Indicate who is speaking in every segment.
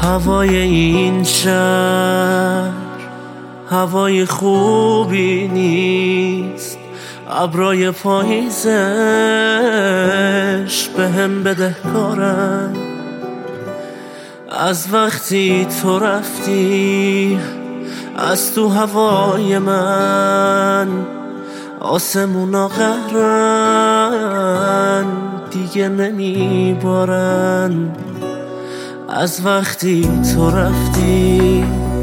Speaker 1: هوای این شهر هوای خوبی نیست، ابرای پاییزش به هم بدهکارن. از وقتی تو رفتی از تو هوای من آسمونا قهرن، دیگه نمیبارن. از وقتی تو رفتی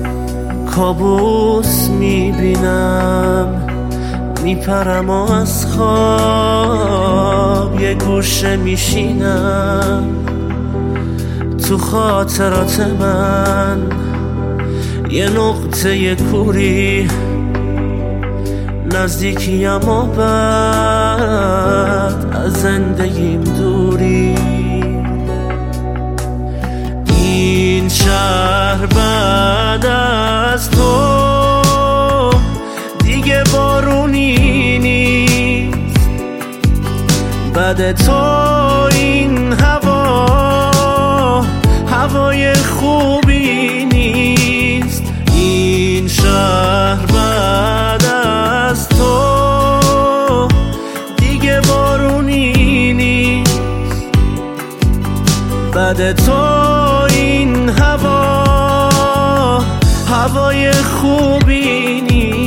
Speaker 1: کابوس میبینم، میپرم و از خواب یه گوشه میشینم. تو خاطرات من یه نقطه کوری، نزدیکیم و بعد از زندگیم دوری. این شهر بعد از تو دیگه بارونی نیست، بعد تو این هوای خوبی نیست. این شهر بعد از تو دیگه بارونی نیست، بعد تو این هوای خوبی نیست.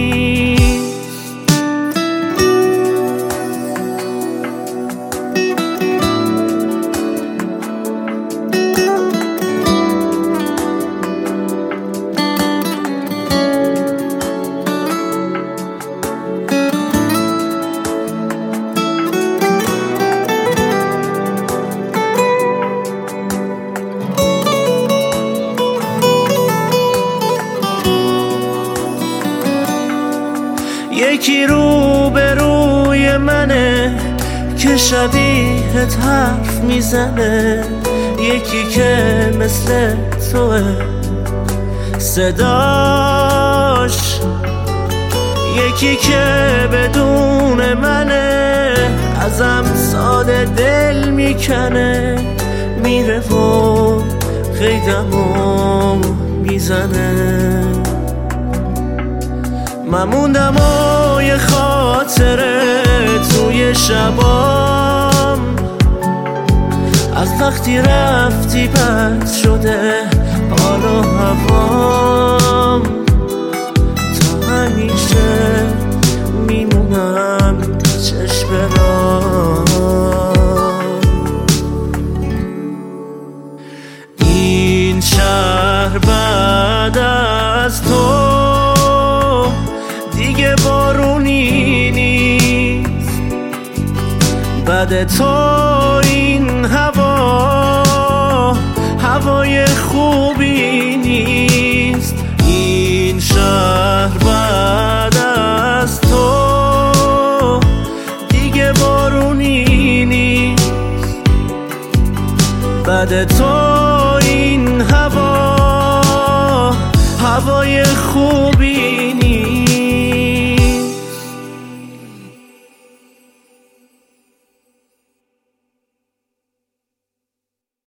Speaker 1: یکی رو به روی منه که شبیهت حرف میزنه، یکی که مثل توه صداش، یکی که بدون منه ازم ساده دل میکنه، میره و قیدمو میزنه. من موندم و یه خاطره توی شبام، از وقتی رفتی بد شده حال و هوام. تا همیشه میمونم چشم برام. این شهر بعد از تو دیگه بارونی نیست، بعد تو این هوای خوبی نیست. این شهر بعد از تو دیگه بارونی نیست، بعد تو این هوای خوبی نیست.